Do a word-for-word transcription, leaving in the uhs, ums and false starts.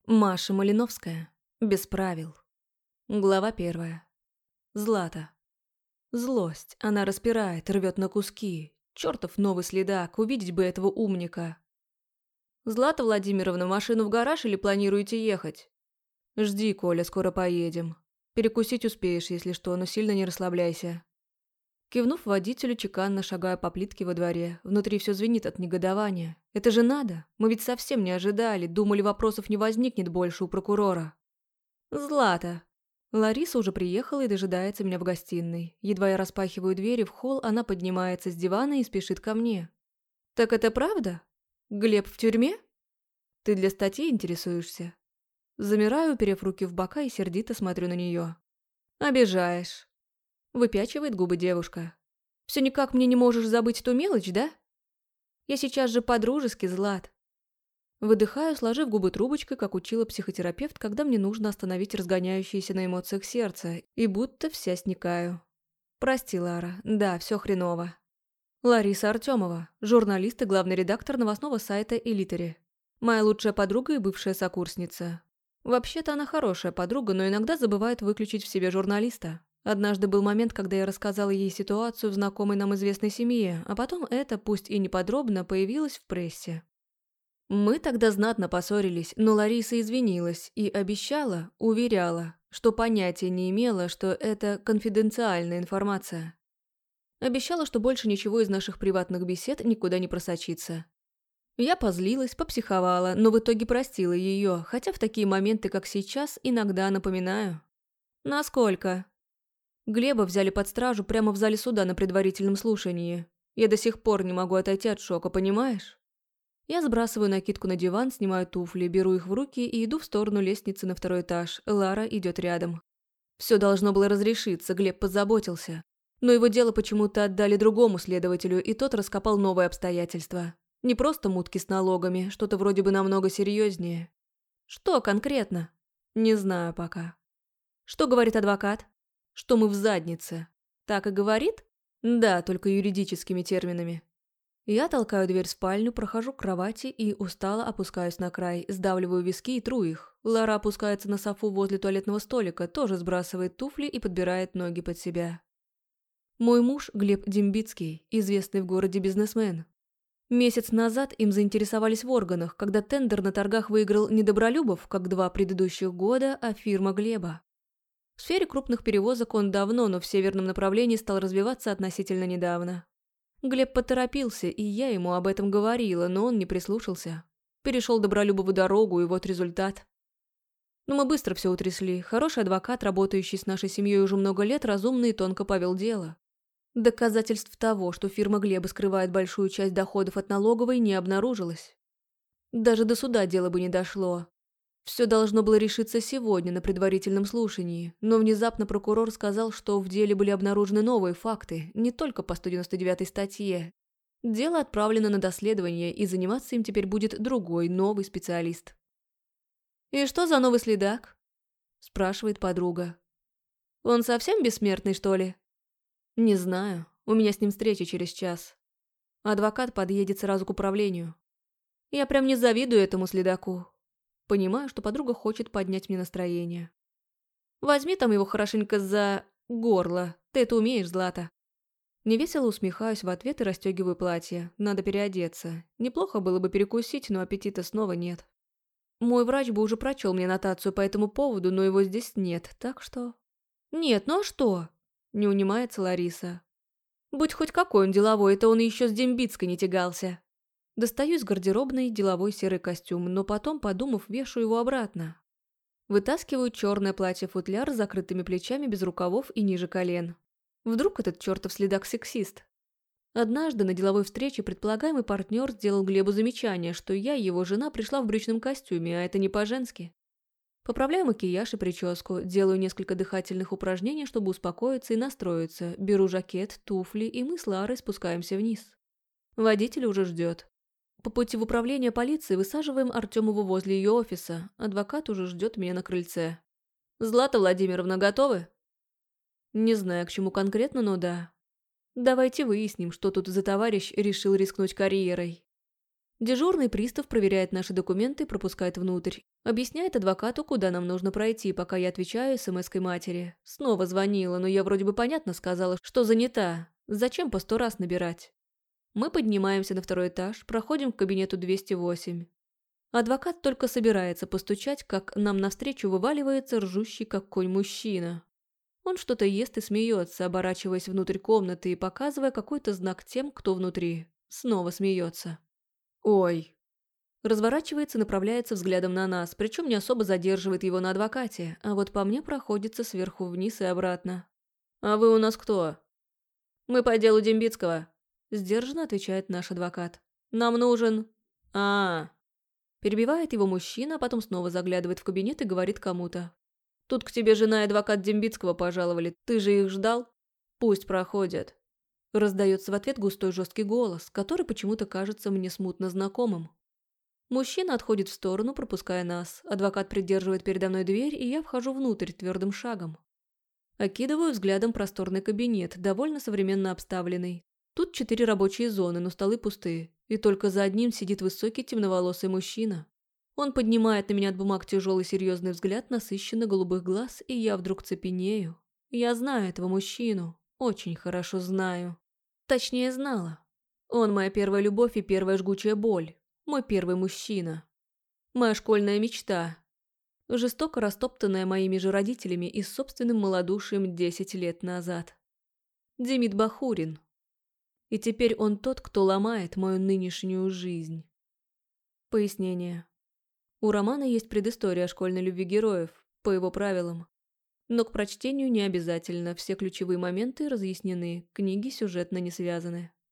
Маша Малиновская. Без правил. Глава первая. Злата. Злость. Она распирает, рвет на куски. Чертов новый следак, увидеть бы этого умника. Злата Владимировна, машину в гараж или планируете ехать? Жди, Коля, скоро поедем. Перекусить успеешь, если что, но сильно не расслабляйся. Кивнув водителю, чеканно шагаю по плитке во дворе. Внутри все звенит от негодования. Это же надо. Мы ведь совсем не ожидали. Думали, вопросов не возникнет больше у прокурора. Злата. Лариса уже приехала и дожидается меня в гостиной. Едва я распахиваю двери в холл, она поднимается с дивана и спешит ко мне. Так это правда? Глеб в тюрьме? Ты для статьи интересуешься? Замираю, уперев руки в бока и сердито смотрю на нее. Обижаешь. Выпячивает губы девушка. Все никак мне не можешь забыть ту мелочь, да? Я сейчас же по-дружески, Злат. Выдыхаю, сложив губы трубочкой, как учила психотерапевт, когда мне нужно остановить разгоняющееся на эмоциях сердце, и будто вся сникаю. Прости, Лара, да, все хреново. Лариса Артемова, журналист и главный редактор новостного сайта «Элитари». Моя лучшая подруга и бывшая сокурсница. Вообще-то она хорошая подруга, но иногда забывает выключить в себе журналиста. Однажды был момент, когда я рассказала ей ситуацию в знакомой нам известной семье, а потом это, пусть и неподробно, появилось в прессе. Мы тогда знатно поссорились, но Лариса извинилась и обещала, уверяла, что понятия не имела, что это конфиденциальная информация. Обещала, что больше ничего из наших приватных бесед никуда не просочится. Я позлилась, попсиховала, но в итоге простила ее, хотя в такие моменты, как сейчас, иногда напоминаю. Насколько? Глеба взяли под стражу прямо в зале суда на предварительном слушании. Я до сих пор не могу отойти от шока, понимаешь? Я сбрасываю накидку на диван, снимаю туфли, беру их в руки и иду в сторону лестницы на второй этаж. Лара идет рядом. Все должно было разрешиться, Глеб позаботился. Но его дело почему-то отдали другому следователю, и тот раскопал новые обстоятельства. Не просто мутки с налогами, что-то вроде бы намного серьезнее. Что конкретно? Не знаю пока. Что говорит адвокат? Что мы в заднице. Так и говорит? Да, только юридическими терминами. Я толкаю дверь в спальню, прохожу к кровати и устало опускаюсь на край, сдавливаю виски и тру их. Лара опускается на софу возле туалетного столика, тоже сбрасывает туфли и подбирает ноги под себя. Мой муж Глеб Дембицкий, известный в городе бизнесмен. Месяц назад им заинтересовались в органах, когда тендер на торгах выиграл не Добролюбов, как два предыдущих года, а фирма Глеба. В сфере крупных перевозок он давно, но в северном направлении стал развиваться относительно недавно. Глеб поторопился, и я ему об этом говорила, но он не прислушался. Перешел Добролюбову дорогу, и вот результат. Но мы быстро все утрясли. Хороший адвокат, работающий с нашей семьей уже много лет, разумно и тонко повел дело. Доказательств того, что фирма Глеба скрывает большую часть доходов от налоговой, не обнаружилось. Даже до суда дело бы не дошло. Все должно было решиться сегодня на предварительном слушании, но внезапно прокурор сказал, что в деле были обнаружены новые факты, не только по сто девяносто девятой статье. Дело отправлено на доследование, и заниматься им теперь будет другой, новый специалист. «И что за новый следак?» – спрашивает подруга. «Он совсем бессмертный, что ли?» «Не знаю. У меня с ним встреча через час. Адвокат подъедет сразу к управлению. Я прям не завидую этому следаку. Понимаю, что подруга хочет поднять мне настроение. Возьми там его хорошенько за горло. Ты это умеешь, Злата». Невесело усмехаюсь в ответ и расстегиваю платье. Надо переодеться. Неплохо было бы перекусить, но аппетита снова нет. Мой врач бы уже прочел мне нотацию по этому поводу, но его здесь нет, так что... «Нет, ну а что?» – не унимается Лариса. «Будь хоть какой он деловой, это он еще с Дембицкой не тягался». Достаю из гардеробной деловой серый костюм, но потом, подумав, вешаю его обратно. Вытаскиваю черное платье-футляр с закрытыми плечами без рукавов и ниже колен. Вдруг этот чертов следак сексист? Однажды на деловой встрече предполагаемый партнер сделал Глебу замечание, что я, его жена, пришла в брючном костюме, а это не по-женски. Поправляю макияж и прическу, делаю несколько дыхательных упражнений, чтобы успокоиться и настроиться, беру жакет, туфли, и мы с Ларой спускаемся вниз. Водитель уже ждет. По пути в управление полиции высаживаем Артемову возле ее офиса. Адвокат уже ждет меня на крыльце. «Злата Владимировна, готовы?» Не знаю, к чему конкретно, но да. Давайте выясним, что тут за товарищ решил рискнуть карьерой. Дежурный пристав проверяет наши документы и пропускает внутрь. Объясняет адвокату, куда нам нужно пройти, пока я отвечаю смс-кой матери. Снова звонила, но я вроде бы понятно сказала, что занята. Зачем по сто раз набирать? Мы поднимаемся на второй этаж, проходим к кабинету двести восемь. Адвокат только собирается постучать, как нам навстречу вываливается ржущий как конь мужчина. Он что-то ест и смеется, оборачиваясь внутрь комнаты и показывая какой-то знак тем, кто внутри. Снова смеется. «Ой». Разворачивается и направляется взглядом на нас, причем не особо задерживает его на адвокате, а вот по мне проходится сверху вниз и обратно. «А вы у нас кто?» «Мы по делу Дембицкого», – сдержанно отвечает наш адвокат. «Нам нужен...» а, -а, -а. Перебивает его мужчина, а потом снова заглядывает в кабинет и говорит кому-то. «Тут к тебе жена и адвокат Дембицкого пожаловали. Ты же их ждал? Пусть проходят». Раздается в ответ густой жесткий голос, который почему-то кажется мне смутно знакомым. Мужчина отходит в сторону, пропуская нас. Адвокат придерживает передо мной дверь, и я вхожу внутрь твердым шагом. Окидываю взглядом просторный кабинет, довольно современно обставленный. Тут четыре рабочие зоны, но столы пустые. И только за одним сидит высокий темноволосый мужчина. Он поднимает на меня от бумаг тяжелый серьезный взгляд насыщенно голубых глаз, и я вдруг цепенею. Я знаю этого мужчину. Очень хорошо знаю. Точнее, знала. Он моя первая любовь и первая жгучая боль. Мой первый мужчина. Моя школьная мечта. Жестоко растоптанная моими же родителями и собственным малодушием десять лет назад. Демид Бахурин. И теперь он тот, кто ломает мою нынешнюю жизнь. Пояснение. У романа есть предыстория школьной любви героев, по его правилам. Но к прочтению не обязательно, все ключевые моменты разъяснены, книги сюжетно не связаны.